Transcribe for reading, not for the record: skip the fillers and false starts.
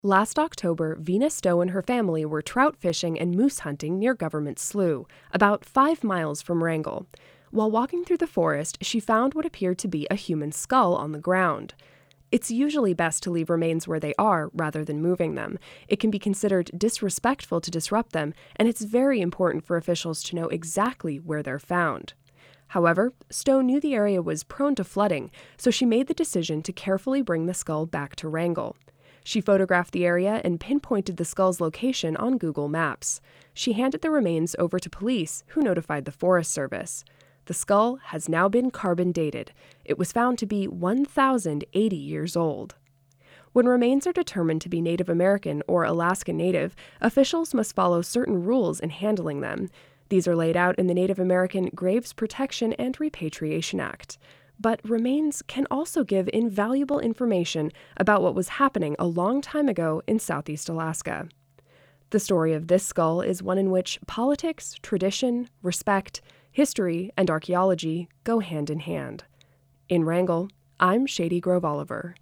Last October, Vina Stowe and her family were trout fishing and moose hunting near Government Slough, about 5 miles from Wrangell. While walking through the forest, she found what appeared to be a human skull on the ground. It's usually best to leave remains where they are rather than moving them. It can be considered disrespectful to disrupt them, and it's very important for officials to know exactly where they're found. However, Stowe knew the area was prone to flooding, so she made the decision to carefully bring the skull back to Wrangell. She photographed the area and pinpointed the skull's location on Google Maps. She handed the remains over to police, who notified the Forest Service. The skull has now been carbon dated. It was found to be 1,080 years old. When remains are determined to be Native American or Alaska Native, officials must follow certain rules in handling them. These are laid out in the Native American Graves Protection and Repatriation Act. But remains can also give invaluable information about what was happening a long time ago in Southeast Alaska. The story of this skull is one in which politics, tradition, respect, history, and archaeology go hand in hand. In Wrangell, I'm Shady Grove Oliver.